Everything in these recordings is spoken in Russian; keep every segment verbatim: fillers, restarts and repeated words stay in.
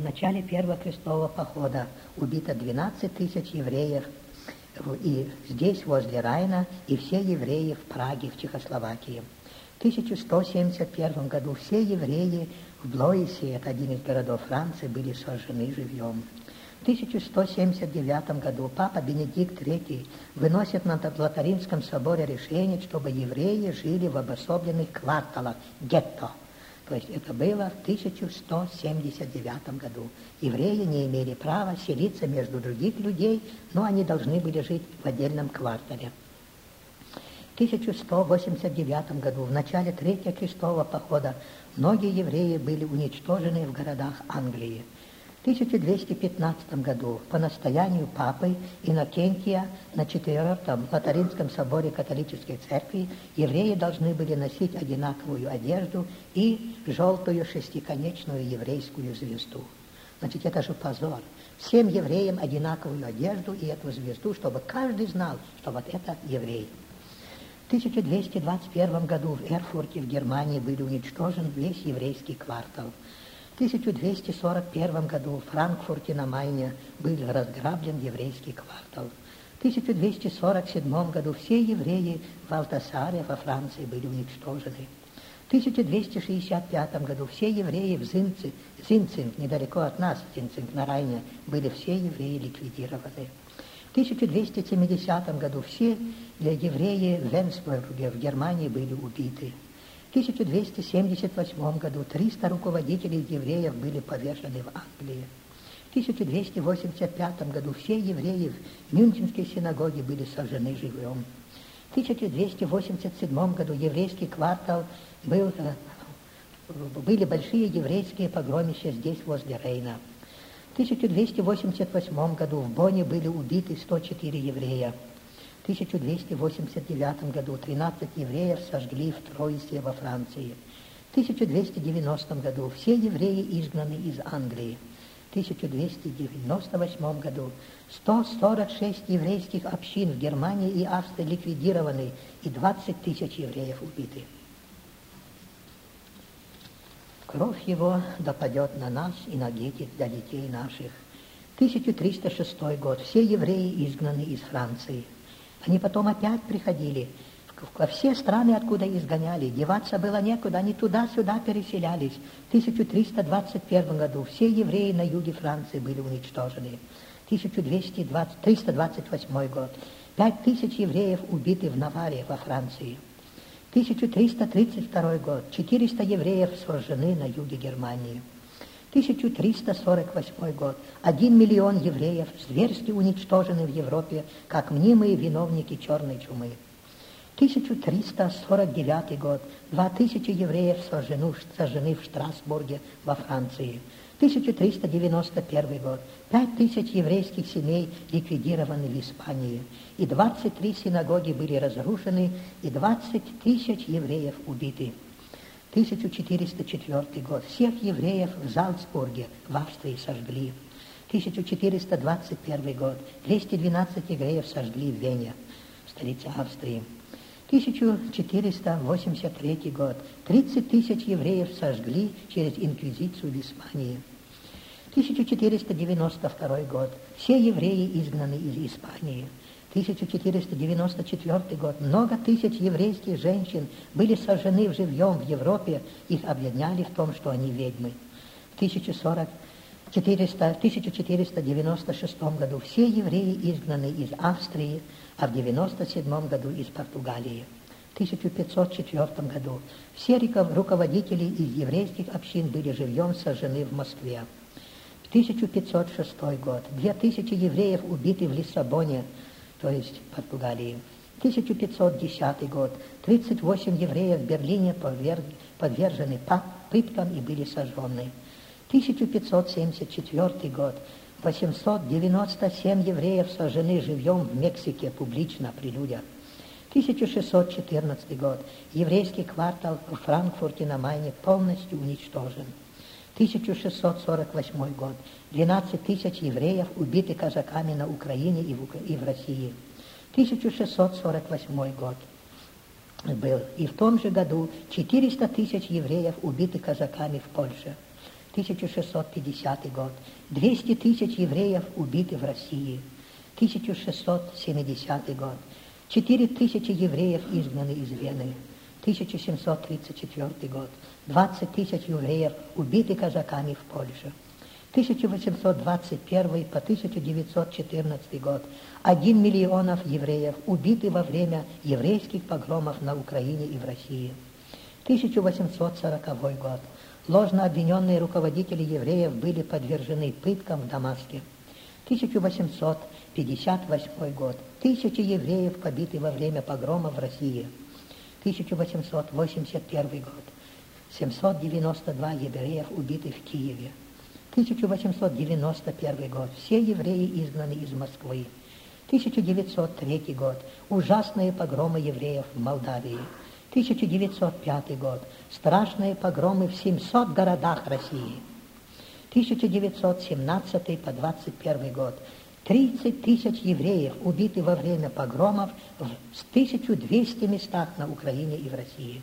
В начале первого крестового похода убито двенадцать тысяч евреев, и здесь, возле Райна, и все евреи в Праге, в Чехословакии. В тысяча сто семьдесят первом году все евреи в Блоисе, это один из городов Франции, были сожжены живьем. В тысяча сто семьдесят девятом году папа Бенедикт третий выносит на Лотаринском соборе решение, чтобы евреи жили в обособленных кварталах, гетто. То есть это было в тысяча сто семьдесят девятом году. Евреи не имели права селиться между других людей, но они должны были жить в отдельном квартале. В тысяча сто восемьдесят девятом году, в начале Третьего крестового похода, многие евреи были уничтожены в городах Англии. В тысяча двести пятнадцатом году по настоянию папы Иннокентия на Четвертом Лотаринском соборе католической церкви евреи должны были носить одинаковую одежду и желтую шестиконечную еврейскую звезду. Значит, это же позор. Всем евреям одинаковую одежду и эту звезду, чтобы каждый знал, что вот это еврей. В тысяча двести двадцать первом году в Эрфурте в Германии был уничтожен весь еврейский квартал. В тысяча двести сорок первом году в Франкфурте на Майне был разграблен еврейский квартал. В тысяча двести сорок седьмом году все евреи в Алтасаре во Франции были уничтожены. В тысяча двести шестьдесят пятом году все евреи в Зинце, Зинцинг, недалеко от нас, Зинцинг на Райне, были все евреи ликвидированы. В тысяча двести семидесятом году все евреи в Венсбурге в Германии были убиты. В тысяча двести семьдесят восьмом году триста руководителей евреев были повешены в Англии. В тысяча двести восемьдесят пятом году все евреи в Мюнхенской синагоге были сожжены живьем. В тысяча двести восемьдесят седьмом году еврейский квартал был, были большие еврейские погромища здесь, возле Рейна. В тысяча двести восемьдесят восьмом году в Бонне были убиты сто четыре еврея. В тысяча двести восемьдесят девятом году тринадцать евреев сожгли в Троисе во Франции. В тысяча двести девяностом году все евреи изгнаны из Англии. В тысяча двести девяносто восьмом году сто сорок шесть еврейских общин в Германии и Австрии ликвидированы и двадцать тысяч евреев убиты. Кровь его допадет на нас и на детей, для детей наших. тысяча триста шестой год. Все евреи изгнаны из Франции. Они потом опять приходили во все страны, откуда изгоняли. Деваться было некуда, они туда-сюда переселялись. В тысяча триста двадцать первом году все евреи на юге Франции были уничтожены. тысяча триста двадцать восьмой год. Пять тысяч евреев убиты в Наваре во Франции. тысяча триста тридцать второй год. четыреста евреев сожжены на юге Германии. тысяча триста сорок восьмой год. Один миллион евреев зверски уничтожены в Европе, как мнимые виновники черной чумы. тысяча триста сорок девятый год. Два тысячи евреев сожжены, сожжены в Штрасбурге во Франции. тысяча триста девяносто первый год. Пять тысяч еврейских семей ликвидированы в Испании. И двадцать три синагоги были разрушены, и двадцать тысяч евреев убиты. тысяча четыреста четвёртый год. Всех евреев в Зальцбурге в Австрии сожгли. тысяча четыреста двадцать первый год. двести двенадцать евреев сожгли в Вене, столице Австрии. тысяча четыреста восемьдесят третий год. тридцать тысяч евреев сожгли через инквизицию в Испании. тысяча четыреста девяносто второй год. Все евреи изгнаны из Испании. тысяча четыреста девяносто четвёртый год. Много тысяч еврейских женщин были сожжены живьем в Европе. Их обвиняли в том, что они ведьмы. В тысяча четыреста девяносто шестом году все евреи изгнаны из Австрии, а в девяносто седьмом году из Португалии. В тысяча пятьсот четвёртом году все руководители из еврейских общин были живьем сожжены в Москве. В тысяча пятьсот шестой год. Две тысячи евреев убиты в Лиссабоне, то есть в Португалии. тысяча пятьсот десятый год. тридцать восемь евреев в Берлине подвержены пыткам и были сожжены. тысяча пятьсот семьдесят четвёртый год. восемьсот девяносто семь евреев сожжены живьем в Мексике публично при людях. тысяча шестьсот четырнадцатый год. Еврейский квартал в Франкфурте на Майне полностью уничтожен. тысяча шестьсот сорок восьмой год. двенадцать тысяч евреев убиты казаками на Украине и в, и в России. тысяча шестьсот сорок восьмой год был. И в том же году четыреста тысяч евреев убиты казаками в Польше. тысяча шестьсот пятидесятый год. двести тысяч евреев убиты в России. тысяча шестьсот семидесятый год. четыре тысячи евреев изгнаны из Вены. тысяча семьсот тридцать четвёртый год. двадцать тысяч евреев убиты казаками в Польше. тысяча восемьсот двадцать первый по тысяча девятьсот четырнадцатый год. один миллион евреев убиты во время еврейских погромов на Украине и в России. тысяча восемьсот сороковой год. Ложно обвиненные руководители евреев были подвержены пыткам в Дамаске. тысяча восемьсот пятьдесят восьмой год. Тысячи евреев побиты во время погрома в России. тысяча восемьсот восемьдесят первый год. семьсот девяносто два евреев убиты в Киеве. тысяча восемьсот девяносто первый год. Все евреи изгнаны из Москвы. тысяча девятьсот третий год. Ужасные погромы евреев в Молдавии. тысяча девятьсот пятый год. Страшные погромы в семисот городах России. тысяча девятьсот семнадцатый по двадцать первый год. тридцать тысяч евреев убиты во время погромов в тысяча двести местах на Украине и в России.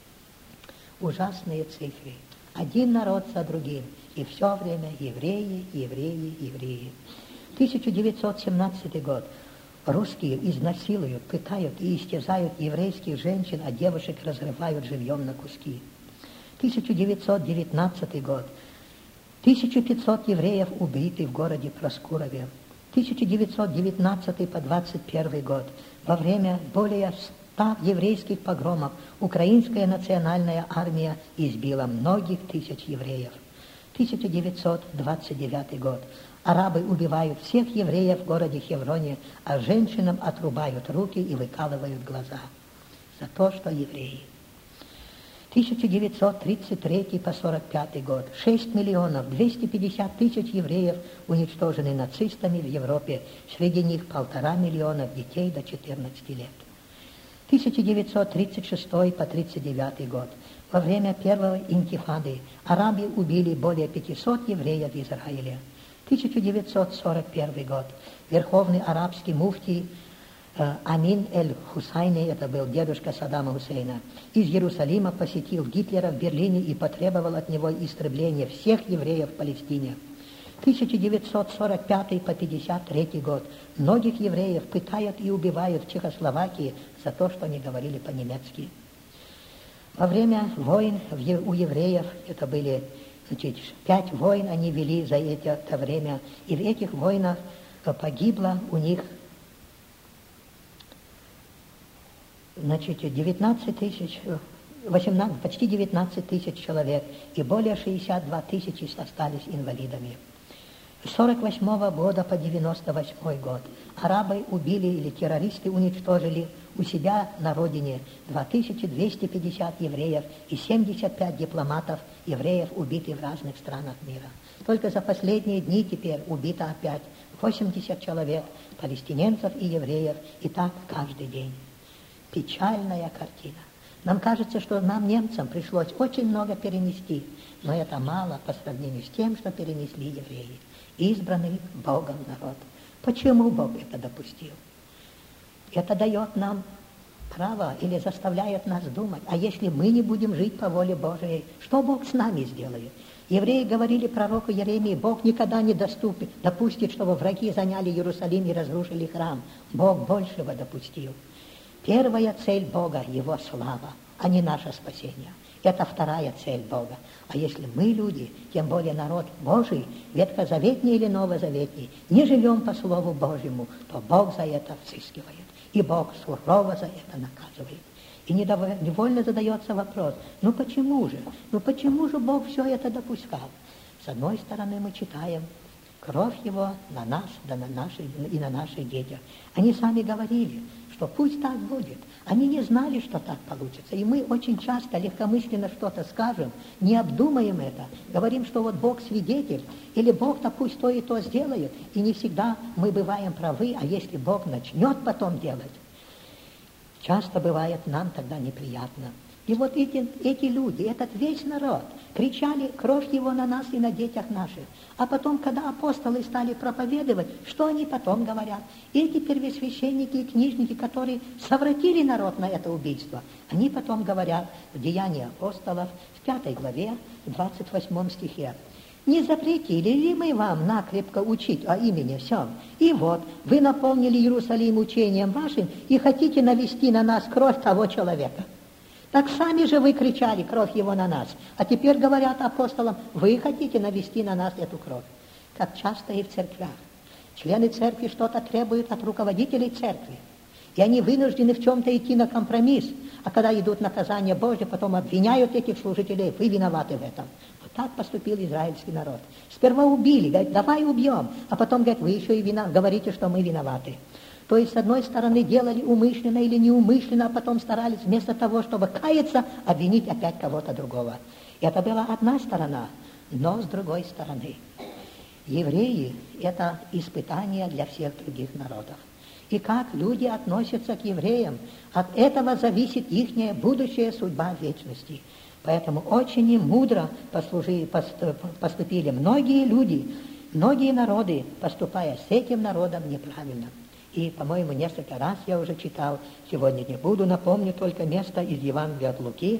Ужасные цифры. Один народ за другим. И все время евреи, евреи, евреи. тысяча девятьсот семнадцатый год. Русские изнасилуют, пытают и истязают еврейских женщин, а девушек разрывают живьем на куски. тысяча девятьсот девятнадцатый год. тысяча пятьсот евреев убиты в городе Проскурове. тысяча девятьсот девятнадцатый по двадцать первый год. Во время более ста еврейских погромов Украинская национальная армия избила многих тысяч евреев. тысяча девятьсот двадцать девятый год. Арабы убивают всех евреев в городе Хевроне, а женщинам отрубают руки и выкалывают глаза за то, что евреи. тысяча девятьсот тридцать третий по сорок пятый год. шесть миллионов двести пятьдесят тысяч евреев уничтожены нацистами в Европе. Среди них полтора миллиона детей до четырнадцати лет. тысяча девятьсот тридцать шестой по тридцать девятый год. Во время первой интифады арабы убили более пятисот евреев в Израиле. тысяча девятьсот сорок первый год. Верховный арабский муфтий э, Амин эль-Хусайни, это был дедушка Саддама Хусейна, из Иерусалима посетил Гитлера в Берлине и потребовал от него истребления всех евреев в Палестине. тысяча девятьсот сорок пятый по пятьдесят третий год. Многих евреев пытают и убивают в Чехословакии за то, что они говорили по-немецки. Во время войн у евреев, это были Значит, пять войн они вели за это время, и в этих войнах погибло у них, значит, девятнадцать тысяч, восемнадцать, почти девятнадцать тысяч человек, и более шестьдесят две тысячи остались инвалидами. С сорок восьмого года по девяносто восьмой год арабы убили или террористы уничтожили у себя на родине две тысячи двести пятьдесят евреев и семьдесят пять дипломатов евреев убиты в разных странах мира. Только за последние дни теперь убито опять восемьдесят человек, палестиненцев и евреев, и так каждый день. Печальная картина. Нам кажется, что нам, немцам, пришлось очень много перенести, но это мало по сравнению с тем, что перенесли евреи. Избранный Богом народ. Почему Бог это допустил? Это дает нам право или заставляет нас думать, а если мы не будем жить по воле Божией, что Бог с нами сделает? Евреи говорили пророку Иеремии: Бог никогда не доступит, допустит, чтобы враги заняли Иерусалим и разрушили храм. Бог большего допустил. Первая цель Бога – Его слава, а не наше спасение. Это вторая цель Бога. А если мы, люди, тем более народ Божий, ветхозаветний или новозаветний, не живем по Слову Божьему, то Бог за это взыскивает. И Бог сурово за это наказывает. И невольно задается вопрос: ну почему же? Ну почему же Бог все это допускал? С одной стороны, мы читаем: кровь Его на нас, да на наши, и на наших детях. Они сами говорили, что пусть так будет. Они не знали, что так получится. И мы очень часто легкомысленно что-то скажем, не обдумаем это, говорим, что вот Бог свидетель, или Бог-то пусть то и то сделает, и не всегда мы бываем правы, а если Бог начнет потом делать, часто бывает нам тогда неприятно. И вот эти, эти люди, этот весь народ, кричали: кровь Его на нас и на детях наших. А потом, когда апостолы стали проповедовать, что они потом говорят? Эти первосвященники и книжники, которые совратили народ на это убийство, они потом говорят в Деянии апостолов, в пятой главе, в двадцать восьмом стихе: Не запретили ли мы вам накрепко учить о имени всем? И вот, вы наполнили Иерусалим учением вашим и хотите навести на нас кровь того человека. Так сами же вы кричали кровь его на нас. А теперь говорят апостолам, вы хотите навести на нас эту кровь. Как часто и в церквях. Члены церкви что-то требуют от руководителей церкви. И они вынуждены в чем-то идти на компромисс. А когда идут наказания Божьи, потом обвиняют этих служителей, вы виноваты в этом. Вот так поступил израильский народ. Сперва убили, говорят, давай убьем. А потом говорят, вы еще и вина, говорите, что мы виноваты. То есть, с одной стороны, делали умышленно или неумышленно, а потом старались вместо того, чтобы каяться, обвинить опять кого-то другого. Это была одна сторона, но с другой стороны. Евреи – это испытание для всех других народов. И как люди относятся к евреям, от этого зависит их будущая судьба вечности. Поэтому очень мудро послужили, поступили многие люди, многие народы, поступая с этим народом неправильно. И, по-моему, несколько раз я уже читал, сегодня не буду, напомню только место из Евангелия от Луки,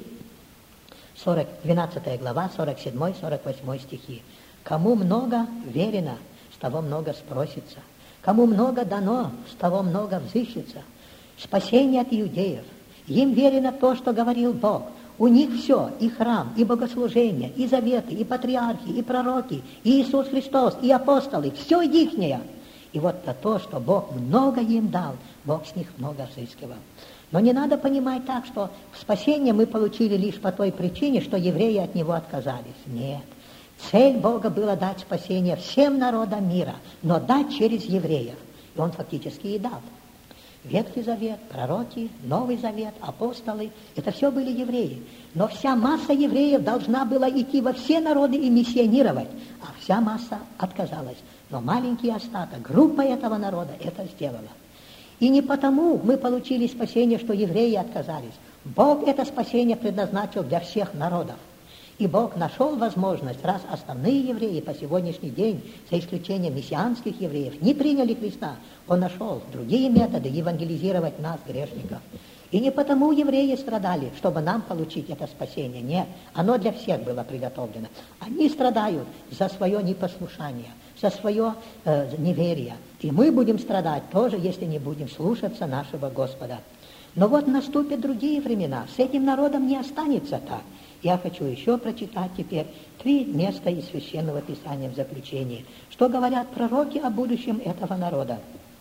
сорок, двенадцатая глава, сорок седьмой сорок восьмой стихи. «Кому много верено, с того много спросится. Кому много дано, с того много взыщется. Спасение от иудеев. Им верено то, что говорил Бог. У них все, и храм, и богослужение, и заветы, и патриархи, и пророки, и Иисус Христос, и апостолы, все ихнее. И вот за то, что Бог много им дал, Бог с них много взыскивал. Но не надо понимать так, что спасение мы получили лишь по той причине, что евреи от него отказались. Нет. Цель Бога была дать спасение всем народам мира, но дать через евреев. И Он фактически и дал. Ветхий Завет, пророки, Новый Завет, апостолы – это все были евреи. Но вся масса евреев должна была идти во все народы и миссионировать, а вся масса отказалась. Но маленький остаток, группа этого народа это сделала. И не потому мы получили спасение, что евреи отказались. Бог это спасение предназначил для всех народов. И Бог нашел возможность, раз основные евреи по сегодняшний день, за исключением мессианских евреев, не приняли Христа, Он нашел другие методы евангелизировать нас, грешников. И не потому евреи страдали, чтобы нам получить это спасение. Нет, оно для всех было приготовлено. Они страдают за свое непослушание, за свое э, неверие. И мы будем страдать тоже, если не будем слушаться нашего Господа. Но вот наступят другие времена. С этим народом не останется так. Я хочу еще прочитать теперь три места из Священного Писания в заключении, что говорят пророки о будущем этого народа.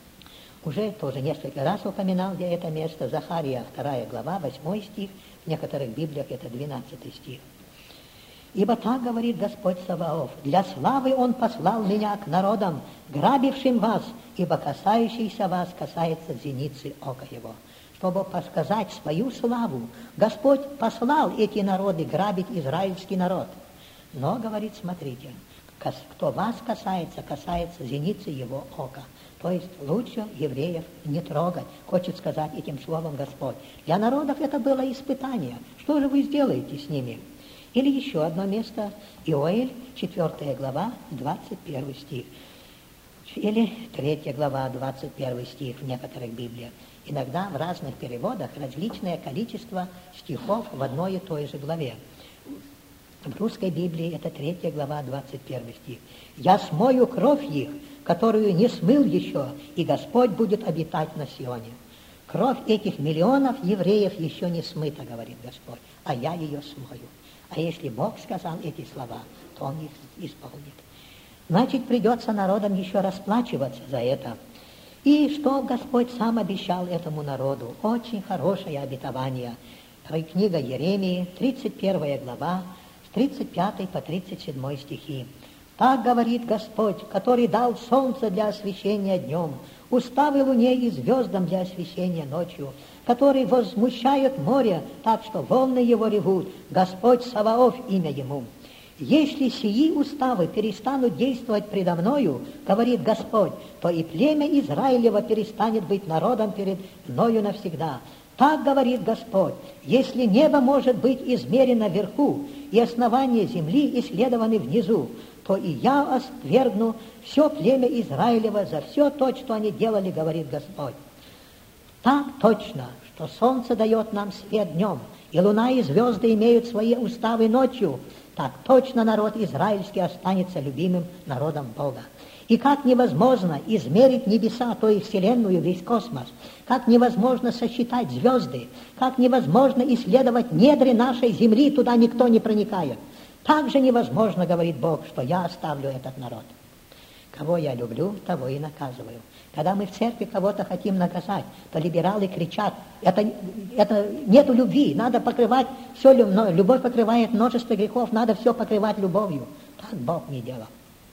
Уже тоже несколько раз упоминал я это место. Захария, вторая глава, восьмой стих. В некоторых Библиях это двенадцатый стих. «Ибо так говорит Господь Саваоф, для славы Он послал меня к народам, грабившим вас, ибо касающийся вас касается зеницы ока Его». Чтобы показать свою славу, Господь послал эти народы грабить израильский народ. Но, говорит, смотрите, кто вас касается, касается зеницы Его ока. То есть лучше евреев не трогать, хочет сказать этим словом Господь. Для народов это было испытание. Что же вы сделаете с ними? Или еще одно место, Иоэль, четвёртая глава, двадцать первый стих. Или третья глава, двадцать первый стих в некоторых Библиях. Иногда в разных переводах различное количество стихов в одной и той же главе. В русской Библии это третья глава, двадцать первый стих. «Я смою кровь их, которую не смыл еще, и Господь будет обитать на Сионе». Кровь этих миллионов евреев еще не смыта, говорит Господь, а я ее смою. А если Бог сказал эти слова, то Он их исполнит. Значит, придется народам еще расплачиваться за это. И что Господь сам обещал этому народу? Очень хорошее обетование. Книга Иеремии, тридцать первая глава, с тридцать пятой по тридцать седьмой стихи. «Так говорит Господь, который дал солнце для освещения днем, уставы луне и звездам для освещения ночью, который возмущает море так, что волны его ревут, Господь Саваоф имя ему. Если сии уставы перестанут действовать предо мною, говорит Господь, то и племя Израилева перестанет быть народом перед мною навсегда. Так говорит Господь, если небо может быть измерено вверху, и основания земли исследованы внизу, то и я отвергну все племя Израилева за все то, что они делали, говорит Господь. Так точно, что солнце дает нам свет днем, и луна и звезды имеют свои уставы ночью, так точно народ израильский останется любимым народом Бога. И как невозможно измерить небеса, то есть Вселенную, весь космос, как невозможно сосчитать звезды, как невозможно исследовать недри нашей земли, туда никто не проникает. Так же невозможно, говорит Бог, что я оставлю этот народ. Кого я люблю, того и наказываю. Когда мы в церкви кого-то хотим наказать, то либералы кричат, это, это нету любви, надо покрывать все, любовь покрывает множество грехов, надо все покрывать любовью. Так Бог не делал.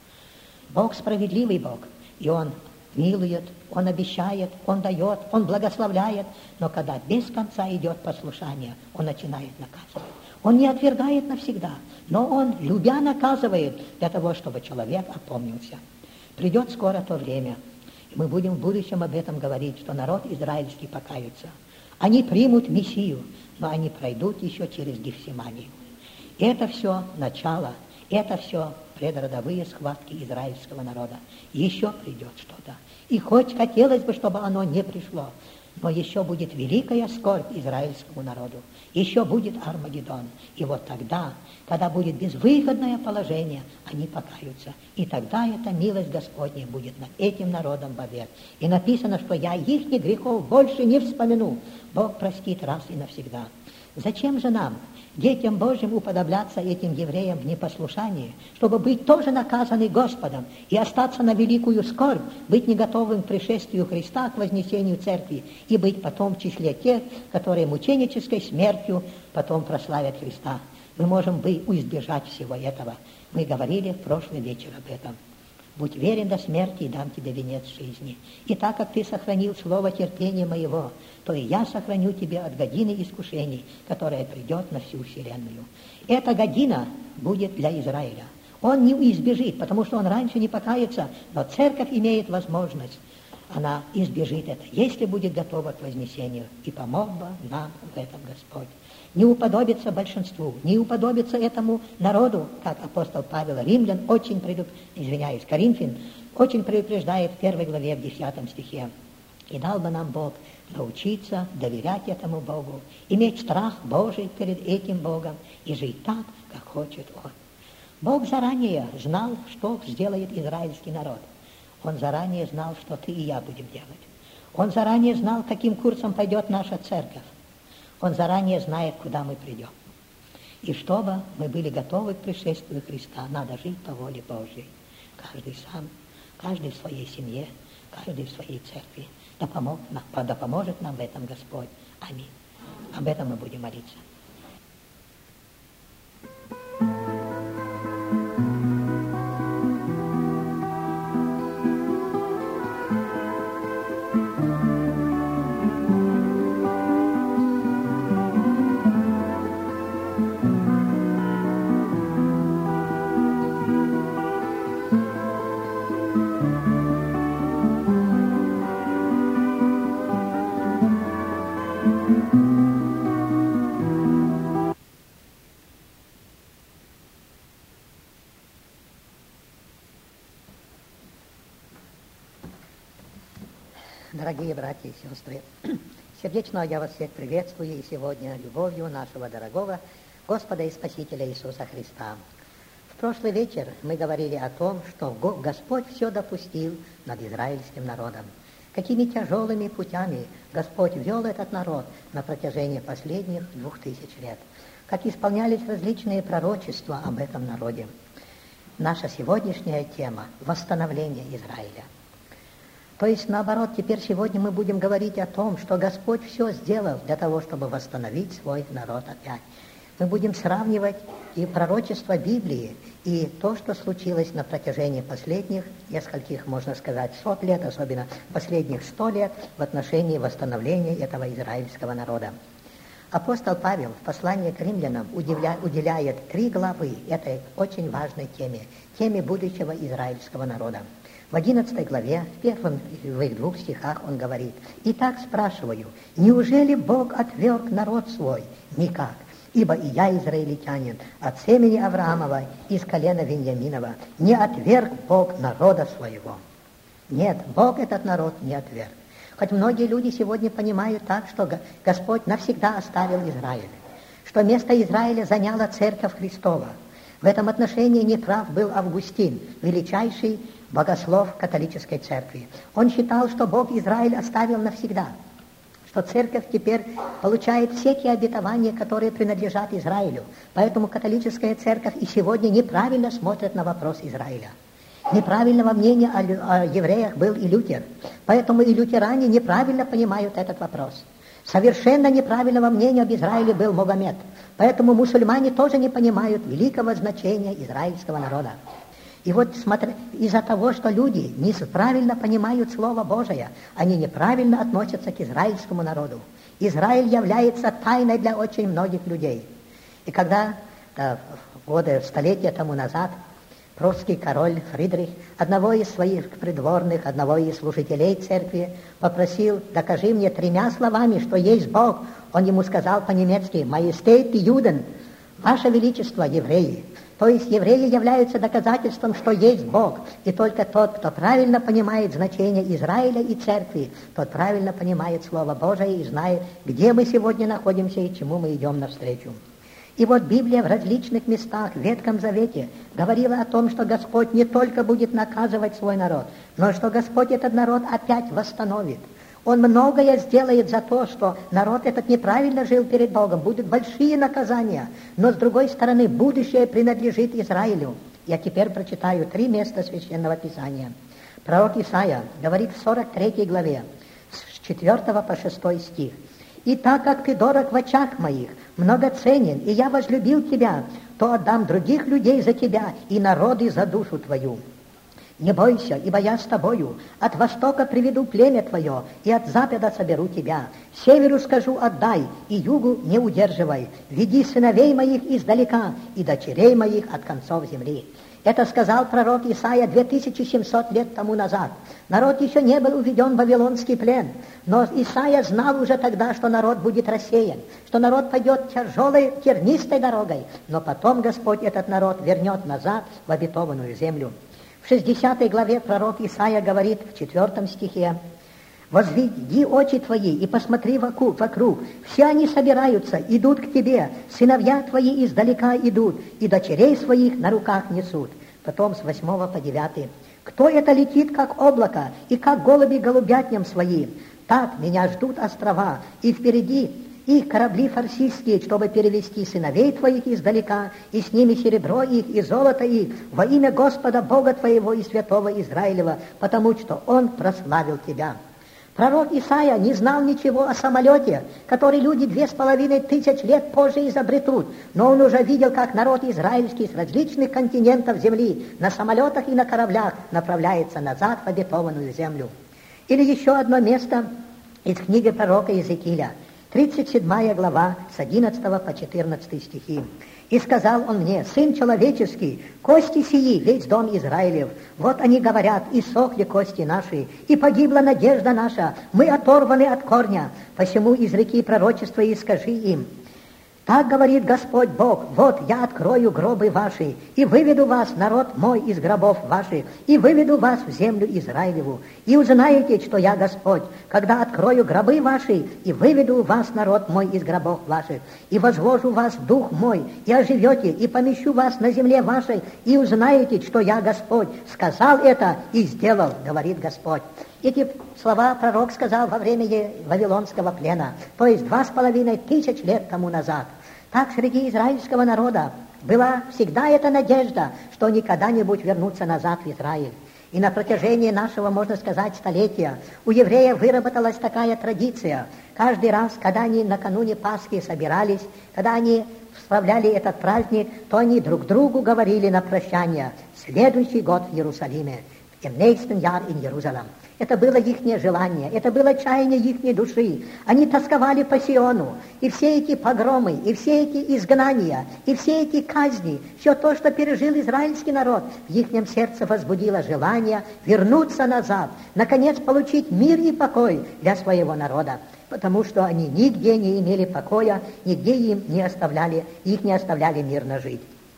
Бог справедливый Бог, и Он милует, Он обещает, Он дает, Он благословляет, но когда без конца идет послушание, Он начинает наказывать. Он не отвергает навсегда, но Он, любя, наказывает для того, чтобы человек опомнился. Придет скоро то время, и мы будем в будущем об этом говорить, что народ израильский покается. Они примут Мессию, но они пройдут еще через Гефсиманию. Это все начало, это все предродовые схватки израильского народа. Еще придет что-то. И хоть хотелось бы, чтобы оно не пришло, но еще будет великая скорбь израильскому народу. Еще будет Армагеддон. И вот тогда, когда будет безвыходное положение, они покаются. И тогда эта милость Господня будет над этим народом вовек. И написано, что я их грехов больше не вспомину. Бог простит раз и навсегда. Зачем же нам, детям Божьим, уподобляться этим евреям в непослушании, чтобы быть тоже наказаны Господом и остаться на великую скорбь, быть не готовым к пришествию Христа, к вознесению церкви, и быть потом в числе тех, которые мученической смертью потом прославят Христа? Мы можем бы избежать всего этого. Мы говорили в прошлый вечер об этом. Будь верен до смерти, и дам тебе венец жизни. И так как ты сохранил слово терпения моего, то и я сохраню тебя от годины искушений, которая придет на всю вселенную. Эта година будет для Израиля. Он не избежит, потому что он раньше не покается, но церковь имеет возможность. Она избежит это, если будет готова к вознесению. И помог бы нам в этом Господь. Не уподобиться большинству, не уподобиться этому народу, как апостол Павел Римлян очень предупреждает, извиняюсь, Коринфян, очень предупреждает в первой главе, в десятом стихе. И дал бы нам Бог научиться доверять этому Богу, иметь страх Божий перед этим Богом и жить так, как хочет Он. Бог заранее знал, что сделает израильский народ. Он заранее знал, что ты и я будем делать. Он заранее знал, каким курсом пойдет наша церковь. Он заранее знает, куда мы придем. И чтобы мы были готовы к пришествию Христа, надо жить по воле Божьей. Каждый сам, каждый в своей семье, каждый в своей церкви. Да, помог нам, да поможет нам в этом Господь. Аминь. Об этом мы будем молиться. Дорогие братья и сестры, сердечно я вас всех приветствую и сегодня любовью нашего дорогого Господа и Спасителя Иисуса Христа. В прошлый вечер мы говорили о том, что Господь все допустил над израильским народом. Какими тяжелыми путями Господь вел этот народ на протяжении последних двух тысяч лет. Как исполнялись различные пророчества об этом народе. Наша сегодняшняя тема – восстановление Израиля. То есть, наоборот, теперь сегодня мы будем говорить о том, что Господь все сделал для того, чтобы восстановить свой народ опять. Мы будем сравнивать и пророчество Библии, и то, что случилось на протяжении последних нескольких, можно сказать, сот лет, особенно последних сто лет, в отношении восстановления этого израильского народа. Апостол Павел в послании к римлянам уделя, уделяет три главы этой очень важной теме, теме будущего израильского народа. В одиннадцатой главе, в первых двух стихах он говорит: «Итак спрашиваю, неужели Бог отверг народ свой? Никак. Ибо и я, израильтянин, от семени Авраамова, из колена Веньяминова, не отверг Бог народа своего». Нет, Бог этот народ не отверг. Хоть многие люди сегодня понимают так, что Господь навсегда оставил Израиль, что место Израиля заняла Церковь Христова. В этом отношении неправ был Августин, величайший богослов католической церкви. Он считал, что Бог Израиль оставил навсегда, что церковь теперь получает все те обетования, которые принадлежат Израилю. Поэтому католическая церковь и сегодня неправильно смотрит на вопрос Израиля. Неправильного мнения о, о евреях был и Лютер. Поэтому и лютеране неправильно понимают этот вопрос. Совершенно неправильного мнения об Израиле был Магомед. Поэтому мусульмане тоже не понимают великого значения израильского народа. И вот смотри, из-за того, что люди неправильно понимают Слово Божие, они неправильно относятся к израильскому народу. Израиль является тайной для очень многих людей. И когда да, годы, столетия тому назад, прусский король Фридрих одного из своих придворных, одного из служителей церкви попросил: «Докажи мне тремя словами, что есть Бог». Он ему сказал по-немецки: «Маестейт Юден», «Ваше Величество, евреи». То есть евреи являются доказательством, что есть Бог. И только тот, кто правильно понимает значение Израиля и церкви, тот правильно понимает Слово Божие и знает, где мы сегодня находимся и чему мы идем навстречу. И вот Библия в различных местах в Ветхом Завете говорила о том, что Господь не только будет наказывать свой народ, но что Господь этот народ опять восстановит. Он многое сделает за то, что народ этот неправильно жил перед Богом. Будут большие наказания, но с другой стороны будущее принадлежит Израилю. Я теперь прочитаю три места Священного Писания. Пророк Исаия говорит в сорок третьей главе, с четвёртого по шестой стих. «И так как ты дорог в очах моих, многоценен, и я возлюбил тебя, то отдам других людей за тебя и народы за душу твою. Не бойся, ибо я с тобою, от востока приведу племя твое, и от запада соберу тебя. Северу скажу: отдай, и югу не удерживай. Веди сыновей моих издалека, и дочерей моих от концов земли». Это сказал пророк Исаия две тысячи семьсот лет тому назад. Народ еще не был уведен в вавилонский плен, но Исаия знал уже тогда, что народ будет рассеян, что народ пойдет тяжелой, тернистой дорогой, но потом Господь этот народ вернет назад в обетованную землю. В шестидесятой главе пророк Исаия говорит в четвёртом стихе: «Возведи очи твои и посмотри вокруг, вокруг. Все они собираются, идут к тебе. Сыновья твои издалека идут, и дочерей своих на руках несут». Потом с восьмого по девятый. «Кто это летит, как облако, и как голуби голубятням своим? Так меня ждут острова, и впереди их корабли фарсийские, чтобы перевести сыновей твоих издалека, и с ними серебро их и золото их, во имя Господа Бога твоего и святого Израилева, потому что Он прославил тебя». Пророк Исаия не знал ничего о самолете, который люди две с половиной тысяч лет позже изобретут, но он уже видел, как народ израильский с различных континентов земли на самолетах и на кораблях направляется назад в обетованную землю. Или еще одно место из книги пророка Иезекииля, тридцать седьмая глава, с одиннадцатого по четырнадцатый стихи. «И сказал он мне: сын человеческий, кости сии, весь дом Израилев, вот они говорят, и сохли кости наши, и погибла надежда наша, мы оторваны от корня, посему изреки пророчества и скажи им: так говорит Господь Бог: вот я открою гробы ваши, и выведу вас, народ мой, из гробов ваших, и выведу вас в землю Израилеву. И узнаете, что я Господь, когда открою гробы ваши, и выведу вас, народ мой, из гробов ваших, и возложу вас в дух мой, и оживете, и помещу вас на земле вашей, и узнаете, что я Господь. Сказал это и сделал, говорит Господь». Эти слова пророк сказал во время вавилонского плена, то есть два с половиной тысяч лет тому назад. Так среди израильского народа была всегда эта надежда, что они когда-нибудь вернутся назад в Израиль. И на протяжении нашего, можно сказать, столетия у евреев выработалась такая традиция. Каждый раз, когда они накануне Пасхи собирались, когда они справляли этот праздник, то они друг другу говорили на прощание: «Следующий год в Иерусалиме, im nächsten Jahr in Jerusalem». Это было ихнее желание, это было чаяние ихней души. Они тосковали по Сиону. И все эти погромы, и все эти изгнания, и все эти казни, все то, что пережил израильский народ, в ихнем сердце возбудило желание вернуться назад, наконец получить мир и покой для своего народа. Потому что они нигде не имели покоя, нигде им не оставляли, их не оставляли мирно жить.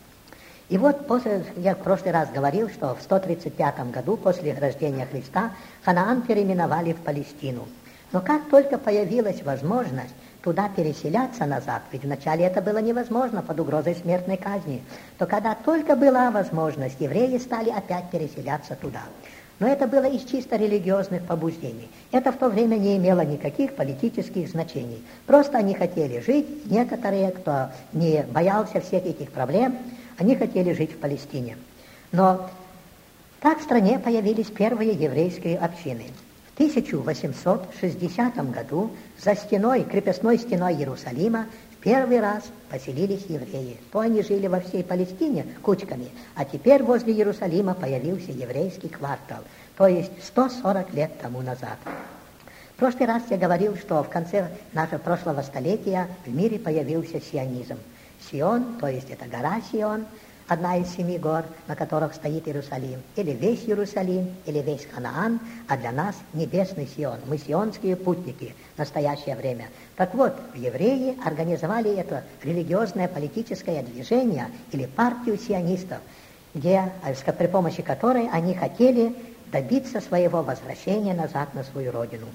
И вот после, я в прошлый раз говорил, что в сто тридцать пятом году после рождения Христа Ханаан переименовали в Палестину. Но как только появилась возможность, туда переселяться назад, ведь вначале это было невозможно под угрозой смертной казни, то когда только была возможность, евреи стали опять переселяться туда. Но это было из чисто религиозных побуждений. Это в то время не имело никаких политических значений. Просто они хотели жить, некоторые, кто не боялся всех этих проблем, они хотели жить в Палестине. Но так в стране появились первые еврейские общины. В тысяча восемьсот шестидесятом году за стеной, крепостной стеной Иерусалима в первый раз поселились евреи. То они жили во всей Палестине кучками, а теперь возле Иерусалима появился еврейский квартал, то есть сто сорок лет тому назад. В прошлый раз я говорил, что в конце нашего прошлого столетия в мире появился сионизм. Сион, то есть это гора Сион, одна из семи гор, на которых стоит Иерусалим, или весь Иерусалим, или весь Ханаан, а для нас небесный Сион. Мы сионские путники в настоящее время. Так вот, евреи организовали это религиозное политическое движение или партию сионистов, где, при помощи которой они хотели добиться своего возвращения назад на свою родину.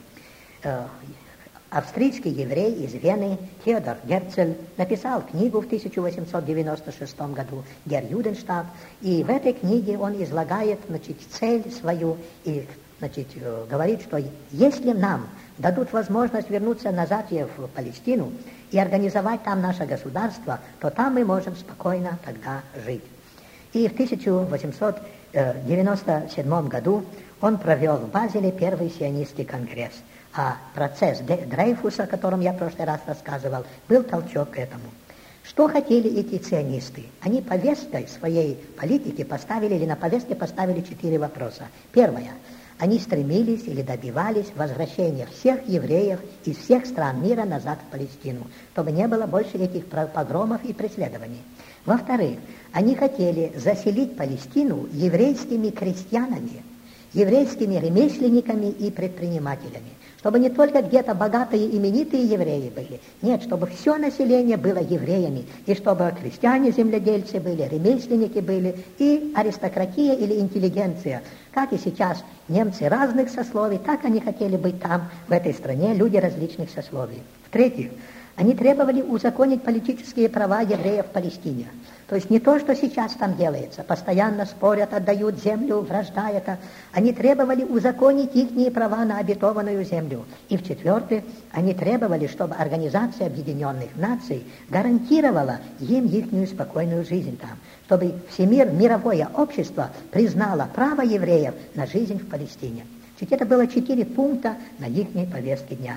Австрийский еврей из Вены Теодор Герцель написал книгу в тысяча восемьсот девяносто шестом году «Der Judenstaat», и в этой книге он излагает, значит, цель свою и, значит, говорит, что если нам дадут возможность вернуться назад в Палестину и организовать там наше государство, то там мы можем спокойно тогда жить. И в тысяча восемьсот девяносто седьмом году он провел в Базеле первый сионистский конгресс. А процесс Дрейфуса, о котором я в прошлый раз рассказывал, был толчок к этому. Что хотели эти сионисты? Они повесткой своей политики поставили, или на повестке поставили четыре вопроса. Первое. Они стремились или добивались возвращения всех евреев из всех стран мира назад в Палестину, чтобы не было больше этих погромов и преследований. Во-вторых, они хотели заселить Палестину еврейскими крестьянами, еврейскими ремесленниками и предпринимателями. Чтобы не только где-то богатые именитые евреи были, нет, чтобы все население было евреями, и чтобы крестьяне-земледельцы были, ремесленники были, и аристократия или интеллигенция. Как и сейчас немцы разных сословий, так они хотели быть там, в этой стране, люди различных сословий. В-третьих, они требовали узаконить политические права евреев в Палестине. То есть не то, что сейчас там делается, постоянно спорят, отдают землю, вражда это. Они требовали узаконить их права на обетованную землю. И в-четвертых, они требовали, чтобы Организация Объединенных Наций гарантировала им ихнюю спокойную жизнь там. Чтобы всемир, мировое общество признало право евреев на жизнь в Палестине. Ведь это было четыре пункта на их повестке дня.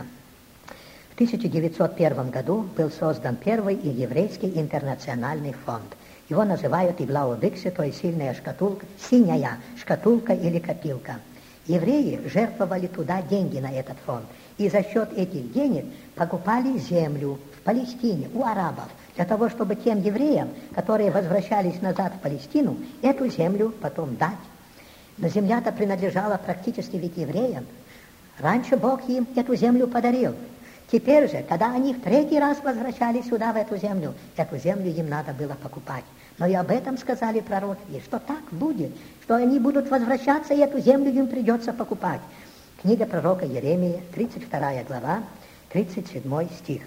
В тысяча девятьсот первом году был создан первый еврейский интернациональный фонд. Его называют и Блауэ-Бюхсе, то есть сильная шкатулка, синяя шкатулка или копилка. Евреи жертвовали туда деньги на этот фонд. И за счет этих денег покупали землю в Палестине у арабов, для того, чтобы тем евреям, которые возвращались назад в Палестину, эту землю потом дать. Но земля-то принадлежала практически ведь евреям. Раньше Бог им эту землю подарил. Теперь же, когда они в третий раз возвращались сюда, в эту землю, эту землю им надо было покупать. Но и об этом сказали пророки, что так будет, что они будут возвращаться, и эту землю им придется покупать. Книга пророка Иеремии, тридцать вторая глава, тридцать седьмой стих.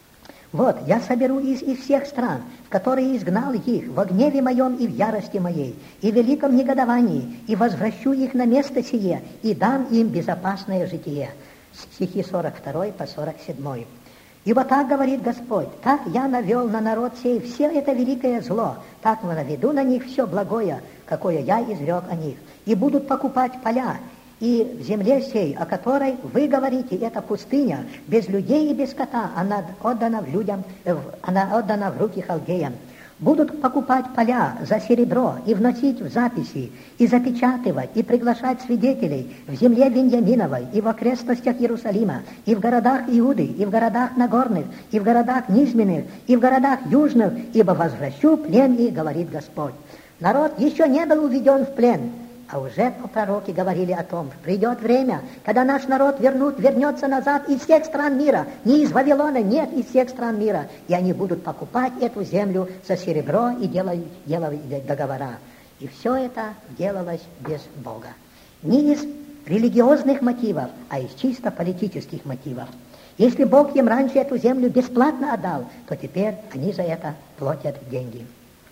«Вот, я соберу из, из всех стран, в которые изгнал их, во гневе моем и в ярости моей, и в великом негодовании, и возвращу их на место сие, и дам им безопасное житие». Стихи сорок второй по сорок седьмой. «Ибо так говорит Господь, так я навел на народ сей все это великое зло, так наведу на них все благое, какое я изрек о них, и будут покупать поля, и в земле сей, о которой вы говорите, это пустыня, без людей и без скота, она отдана, в людям, она отдана в руки халдеям. Будут покупать поля за серебро и вносить в записи, и запечатывать, и приглашать свидетелей в земле Веньяминовой, и в окрестностях Иерусалима, и в городах Иуды, и в городах Нагорных, и в городах Низменных, и в городах Южных, ибо возвращу плен их, говорит Господь». Народ еще не был уведен в плен, а уже пророки говорили о том, что придет время, когда наш народ вернут, вернется назад из всех стран мира, не из Вавилона, нет, из всех стран мира, и они будут покупать эту землю за серебро и делать, делать договора. И все это делалось без Бога. Не из религиозных мотивов, а из чисто политических мотивов. Если Бог им раньше эту землю бесплатно отдал, то теперь они за это платят деньги.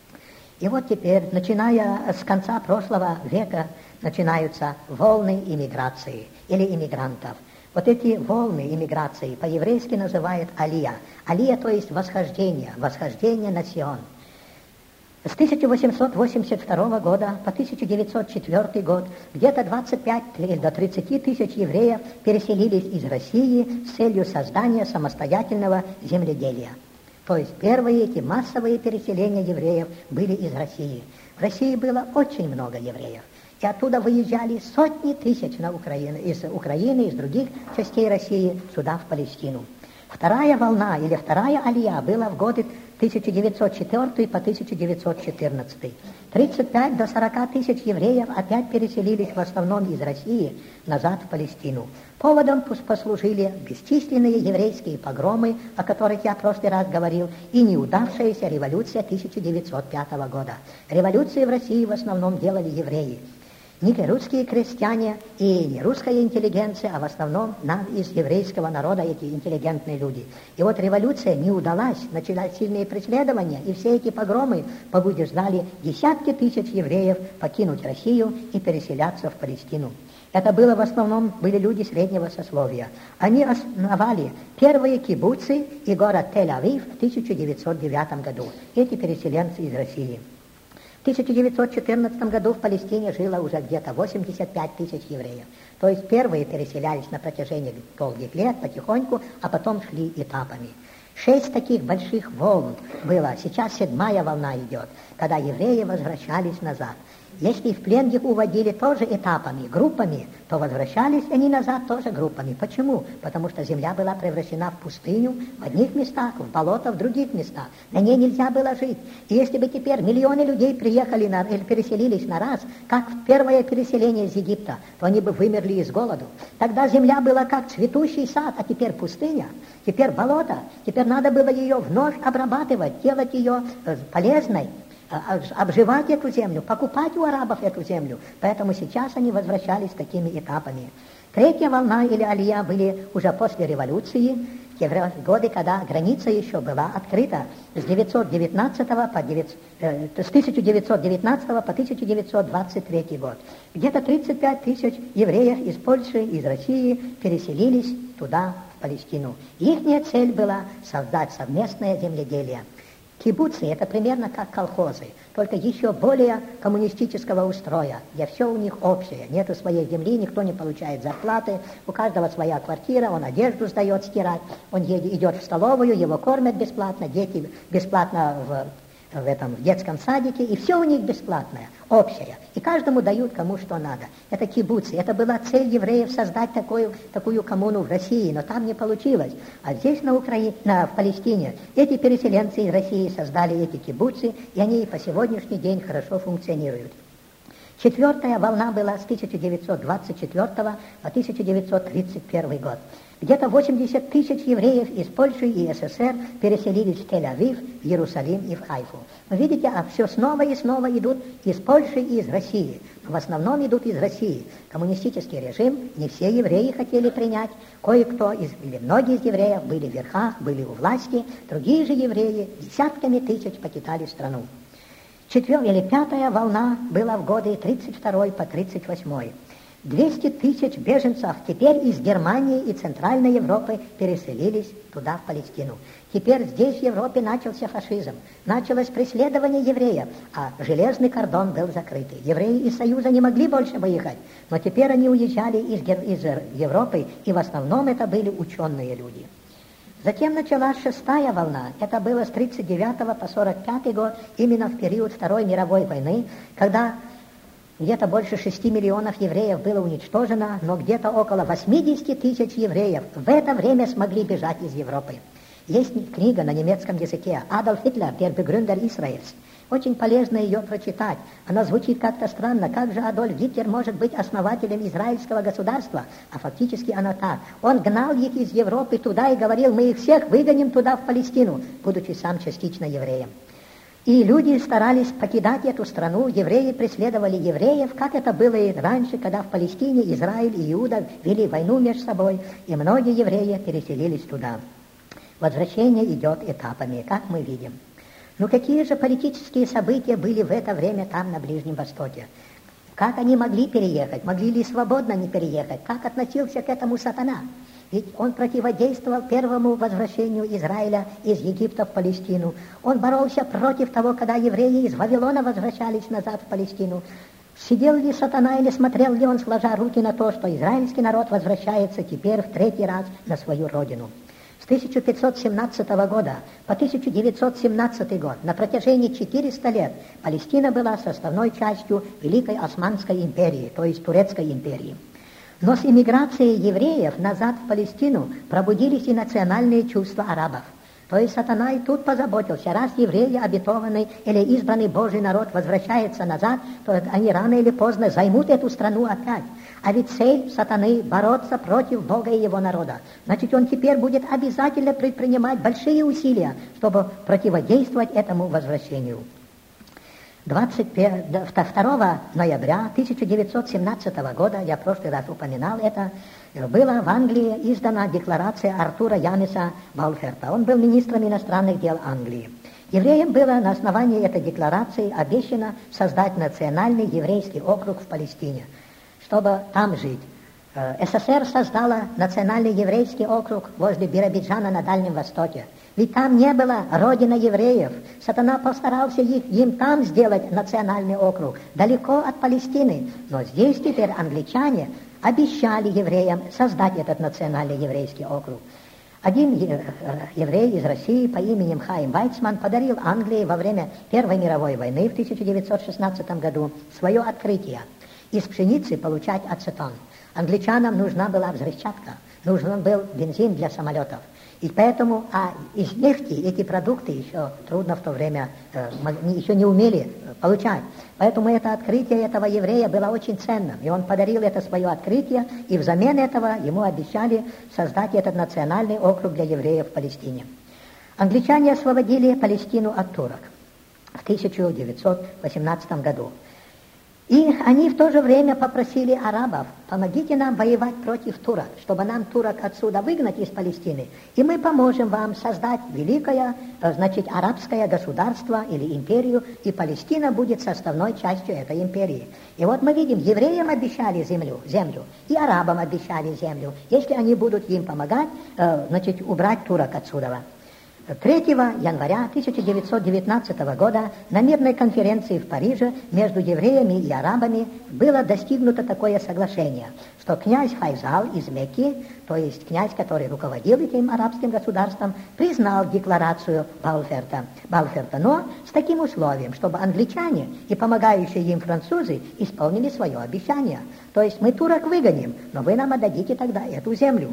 И вот теперь, начиная с конца прошлого века, начинаются волны иммиграции или иммигрантов. Вот эти волны иммиграции по-еврейски называют алия. Алия, то есть восхождение, восхождение на Сион. С тысяча восемьсот восемьдесят второго года по тысяча девятьсот четвёртый год где-то двадцать пять до тридцати тысяч евреев переселились из России с целью создания самостоятельного земледелия. То есть первые эти массовые переселения евреев были из России. В России было очень много евреев. И оттуда выезжали сотни тысяч на Украину, из Украины, из других частей России сюда, в Палестину. Вторая волна или вторая алия была в годы тысяча девятьсот четвёртый по тысяча девятьсот четырнадцатый. тридцать пять до сорока тысяч евреев опять переселились в основном из России назад в Палестину. Поводом послужили бесчисленные еврейские погромы, о которых я в прошлый раз говорил, и неудавшаяся революция тысяча девятьсот пятого года. Революции в России в основном делали евреи. Не русские крестьяне и не русская интеллигенция, а в основном нам из еврейского народа эти интеллигентные люди. И вот революция не удалась, начались сильные преследования, и все эти погромы побуждали десятки тысяч евреев покинуть Россию и переселяться в Палестину. Это было в основном, были люди среднего сословия. Они основали первые кибуцы и город Тель-Авив в тысяча девятьсот девятом году. Эти переселенцы из России. В тысяча девятьсот четырнадцатом году в Палестине жило уже где-то восемьдесят пять тысяч евреев. То есть первые переселялись на протяжении долгих лет потихоньку, а потом шли этапами. Шесть таких больших волн было. Сейчас седьмая волна идет, когда евреи возвращались назад. Если в плен их уводили тоже этапами, группами, то возвращались они назад тоже группами. Почему? Потому что земля была превращена в пустыню в одних местах, в болото в других местах. На ней нельзя было жить. И если бы теперь миллионы людей приехали на, или переселились на раз, как в первое переселение из Египта, то они бы вымерли из голоду. Тогда земля была как цветущий сад, а теперь пустыня, теперь болото. Теперь надо было ее вновь обрабатывать, делать ее полезной, обживать эту землю, покупать у арабов эту землю. Поэтому сейчас они возвращались такими этапами. Третья волна или алия были уже после революции, те годы, когда граница еще была открыта с, девятьсот девятнадцатого по девятьсот, э, с тысяча девятьсот девятнадцатого по тысяча девятьсот двадцать третий год. Где-то тридцать пять тысяч евреев из Польши, из России переселились туда, в Палестину. Их цель была создать совместное земледелие. Кибуцы – это примерно как колхозы, только еще более коммунистического устроя, где все у них общее. Нету своей земли, никто не получает зарплаты, у каждого своя квартира, он одежду сдает стирать, он едет, идет в столовую, его кормят бесплатно, дети бесплатно в, в, этом, в детском садике, и все у них бесплатное, общее. И каждому дают кому что надо. Это кибуцы. Это была цель евреев создать такую, такую коммуну в России, но там не получилось. А здесь на Украине, на, в Палестине, эти переселенцы из России создали эти кибуцы, и они и по сегодняшний день хорошо функционируют. Четвертая волна была с тысяча девятьсот двадцать четвёртого по тысяча девятьсот тридцать первый год. Где-то восемьдесят тысяч евреев из Польши и СССР переселились в Тель-Авив, в Иерусалим и в Хайфу. Вы видите, а все снова и снова идут из Польши и из России. В основном идут из России. Коммунистический режим не все евреи хотели принять. Кое-кто, из, или многие из евреев были в верхах, были у власти. Другие же евреи десятками тысяч покидали страну. Четвертая или пятая волна была в годы тридцать второй по тридцать восьмой. двести тысяч беженцев теперь из Германии и Центральной Европы переселились туда, в Палестину. Теперь здесь, в Европе, начался фашизм. Началось преследование евреев, а железный кордон был закрытый. Евреи из Союза не могли больше выехать, но теперь они уезжали из, из Европы, и в основном это были ученые люди. Затем началась шестая волна. Это было с тридцать девятого по сорок пятый год, именно в период Второй мировой войны, когда где-то больше шести миллионов евреев было уничтожено, но где-то около восьмидесяти тысяч евреев в это время смогли бежать из Европы. Есть книга на немецком языке «Адольф Гитлер, der Begründer Israels». Очень полезно ее прочитать. Она звучит как-то странно. Как же Адольф Гитлер может быть основателем израильского государства? А фактически она так. Он гнал их из Европы туда и говорил: мы их всех выгоним туда, в Палестину, будучи сам частично евреем. И люди старались покидать эту страну, евреи преследовали евреев, как это было и раньше, когда в Палестине Израиль и Иуда вели войну между собой, и многие евреи переселились туда. Возвращение идет этапами, как мы видим. Ну какие же политические события были в это время там, на Ближнем Востоке? Как они могли переехать? Могли ли свободно не переехать? Как относился к этому сатана? Ведь он противодействовал первому возвращению Израиля из Египта в Палестину. Он боролся против того, когда евреи из Вавилона возвращались назад в Палестину. Сидел ли сатана или смотрел ли он, сложа руки на то, что израильский народ возвращается теперь в третий раз на свою родину? С тысяча пятьсот семнадцатого года по тысяча девятьсот семнадцатый год, на протяжении четырёхсот лет, Палестина была составной частью Великой Османской империи, то есть Турецкой империи. Но с эмиграцией евреев назад в Палестину пробудились и национальные чувства арабов. То есть сатана и тут позаботился, раз евреи, обетованный или избранный Божий народ возвращается назад, то они рано или поздно займут эту страну опять. А ведь цель сатаны – бороться против Бога и его народа. Значит, он теперь будет обязательно предпринимать большие усилия, чтобы противодействовать этому возвращению. двадцать второго ноября тысяча девятьсот семнадцатого года, я в прошлый раз упоминал это, была в Англии издана декларация Артура Яннеса Балферта. Он был министром иностранных дел Англии. Евреям было на основании этой декларации обещано создать национальный еврейский округ в Палестине, чтобы там жить. СССР создала национальный еврейский округ возле Биробиджана на Дальнем Востоке. Ведь там не было родина евреев. Сатана постарался их, им там сделать национальный округ, далеко от Палестины. Но здесь теперь англичане обещали евреям создать этот национальный еврейский округ. Один еврей из России по имени Хаим Вайцман подарил Англии во время Первой мировой войны в тысяча девятьсот шестнадцатом году свое открытие. Из пшеницы получать ацетон. Англичанам нужна была взрывчатка, нужен был бензин для самолетов. И поэтому, а из нефти эти продукты еще трудно в то время, э, еще не умели получать. Поэтому это открытие этого еврея было очень ценным. И он подарил это свое открытие, и взамен этого ему обещали создать этот национальный округ для евреев в Палестине. Англичане освободили Палестину от турок в тысяча девятьсот восемнадцатом году. И они в то же время попросили арабов: помогите нам воевать против турок, чтобы нам турок отсюда выгнать из Палестины, и мы поможем вам создать великое, значит, арабское государство или империю, и Палестина будет составной частью этой империи. И вот мы видим, евреям обещали землю, землю, и арабам обещали землю, если они будут им помогать, значит, убрать турок отсюда. третьего января тысяча девятьсот девятнадцатого года на мирной конференции в Париже между евреями и арабами было достигнуто такое соглашение, что князь Файзал из Мекки, то есть князь, который руководил этим арабским государством, признал декларацию Балферта, Балферта, но с таким условием, чтобы англичане и помогающие им французы исполнили свое обещание. То есть мы турок выгоним, но вы нам отдадите тогда эту землю.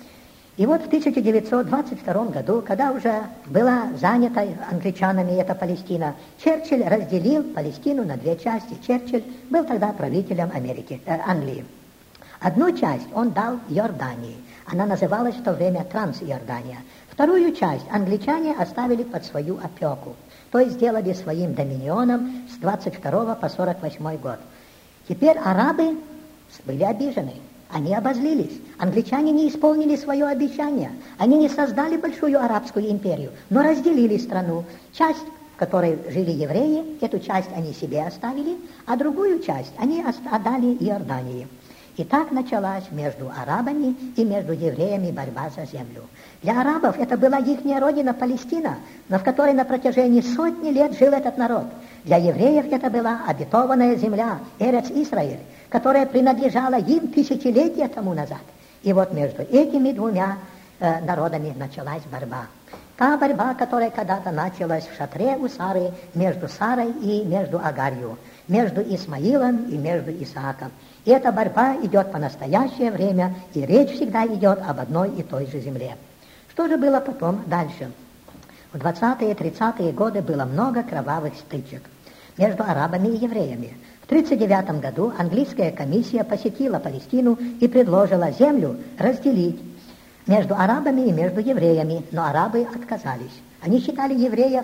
И вот в тысяча девятьсот двадцать втором году, когда уже была занята англичанами эта Палестина, Черчилль разделил Палестину на две части. Черчилль был тогда правителем Америки, э, Англии. Одну часть он дал Иордании. Она называлась в то время Трансиордания. Вторую часть англичане оставили под свою опеку, то есть сделали своим доминионом с двадцать второго по сорок восьмой год. Теперь арабы были обижены. Они обозлились. Англичане не исполнили свое обещание. Они не создали большую арабскую империю, но разделили страну. Часть, в которой жили евреи, эту часть они себе оставили, а другую часть они отдали Иордании. И так началась между арабами и между евреями борьба за землю. Для арабов это была ихняя родина Палестина, но в которой на протяжении сотни лет жил этот народ. Для евреев это была обетованная земля, Эрец Исраиль, которая принадлежала им тысячелетия тому назад. И вот между этими двумя э, народами началась борьба. Та борьба, которая когда-то началась в шатре у Сары, между Сарой и между Агарью, между Исмаилом и между Исааком. И эта борьба идет по настоящее время, и речь всегда идет об одной и той же земле. Что же было потом дальше? В двадцатые и тридцатые годы было много кровавых стычек между арабами и евреями. В тридцать девятом году английская комиссия посетила Палестину и предложила землю разделить между арабами и между евреями, но арабы отказались. Они считали евреев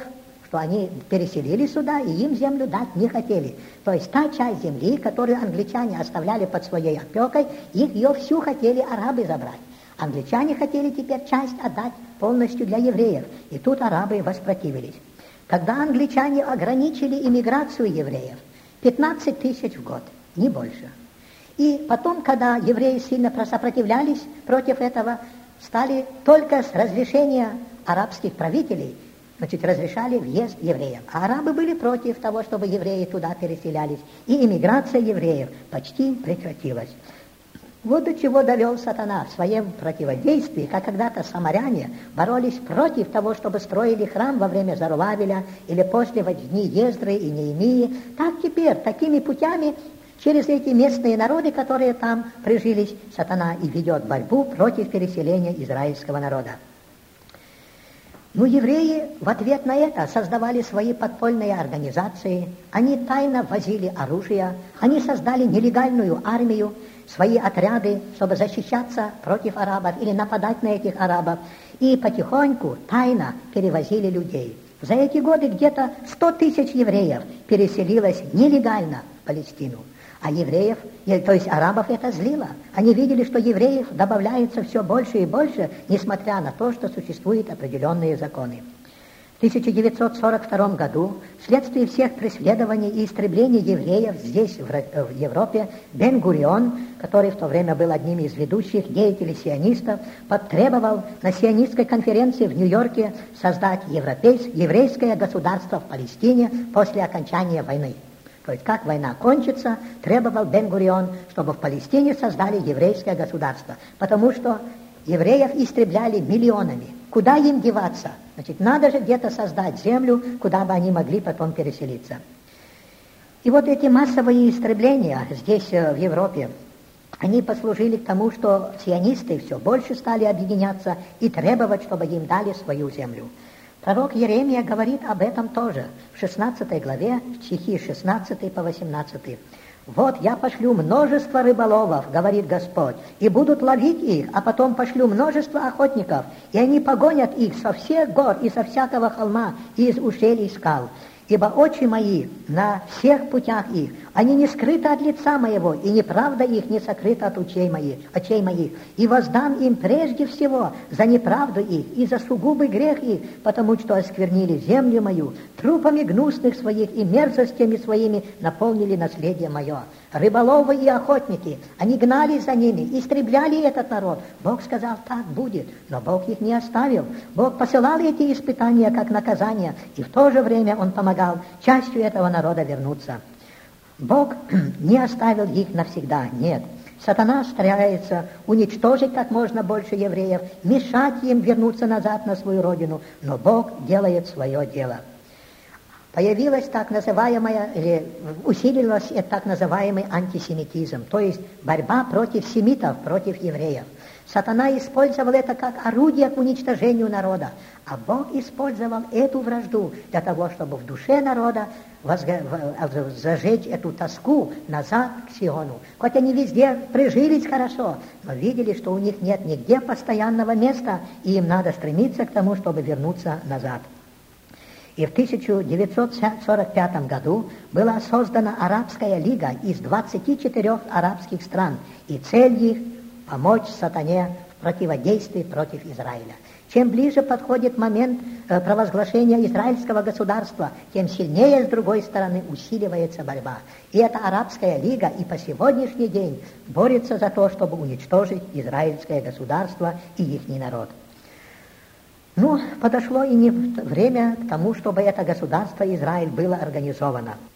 что они переселились сюда, и им землю дать не хотели. То есть та часть земли, которую англичане оставляли под своей опекой, их ее всю хотели арабы забрать. Англичане хотели теперь часть отдать полностью для евреев, и тут арабы воспротивились. Когда англичане ограничили иммиграцию евреев, пятнадцать тысяч в год, не больше. И потом, когда евреи сильно сопротивлялись против этого, стали только с разрешения арабских правителей, значит, разрешали въезд евреев. А арабы были против того, чтобы евреи туда переселялись, и иммиграция евреев почти прекратилась. Вот до чего довел сатана в своем противодействии, как когда-то самаряне боролись против того, чтобы строили храм во время Зарувавеля или после в дни Ездры и Неемии. Так теперь, такими путями, через эти местные народы, которые там прижились, сатана и ведет борьбу против переселения израильского народа. Ну, евреи в ответ на это создавали свои подпольные организации, они тайно возили оружие, они создали нелегальную армию, свои отряды, чтобы защищаться против арабов или нападать на этих арабов, и потихоньку, тайно перевозили людей. За эти годы где-то сто тысяч евреев переселилось нелегально в Палестину. А евреев, то есть арабов, это злило. Они видели, что евреев добавляется все больше и больше, несмотря на то, что существуют определенные законы. В тысяча девятьсот сорок втором году, вследствие всех преследований и истреблений евреев здесь, в Европе, Бен-Гурион, который в то время был одним из ведущих деятелей сионистов, потребовал на сионистской конференции в Нью-Йорке создать европейское, еврейское государство в Палестине после окончания войны. То есть, как война кончится, требовал Бен-Гурион, чтобы в Палестине создали еврейское государство, потому что евреев истребляли миллионами. Куда им деваться? Значит, надо же где-то создать землю, куда бы они могли потом переселиться. И вот эти массовые истребления здесь, в Европе, они послужили к тому, что сионисты все больше стали объединяться и требовать, чтобы им дали свою землю. Пророк Иеремия говорит об этом тоже в шестнадцатой главе, стихи с шестнадцатого по восемнадцатый. «Вот я пошлю множество рыболовов, говорит Господь, и будут ловить их, а потом пошлю множество охотников, и они погонят их со всех гор и со всякого холма и из ущелий скал. Ибо очи мои на всех путях их, они не скрыты от лица моего, и неправда их не сокрыта от очей моих, очей моих. И воздам им прежде всего за неправду их и за сугубый грех их, потому что осквернили землю мою, трупами гнусных своих и мерзостями своими наполнили наследие мое». Рыболовы и охотники, они гнались за ними, истребляли этот народ. Бог сказал, так будет, но Бог их не оставил. Бог посылал эти испытания как наказание, и в то же время Он помогал частью этого народа вернуться. Бог не оставил их навсегда, нет. Сатана старается уничтожить как можно больше евреев, мешать им вернуться назад на свою родину, но Бог делает свое дело. Появилась так называемая, или усилилась так называемый антисемитизм, то есть борьба против семитов, против евреев. Сатана использовал это как орудие к уничтожению народа, а Бог использовал эту вражду для того, чтобы в душе народа возга... зажечь эту тоску назад к Сиону. Хоть они везде прижились хорошо, но видели, что у них нет нигде постоянного места, и им надо стремиться к тому, чтобы вернуться назад. И в тысяча девятьсот сорок пятом году была создана Арабская лига из двадцати четырёх арабских стран, и цель их – помочь сатане в противодействии против Израиля. Чем ближе подходит момент э, провозглашения израильского государства, тем сильнее, с другой стороны, усиливается борьба. И эта Арабская лига и по сегодняшний день борется за то, чтобы уничтожить израильское государство и ихний народ. Ну, подошло и не время к тому, чтобы это государство Израиль было организовано.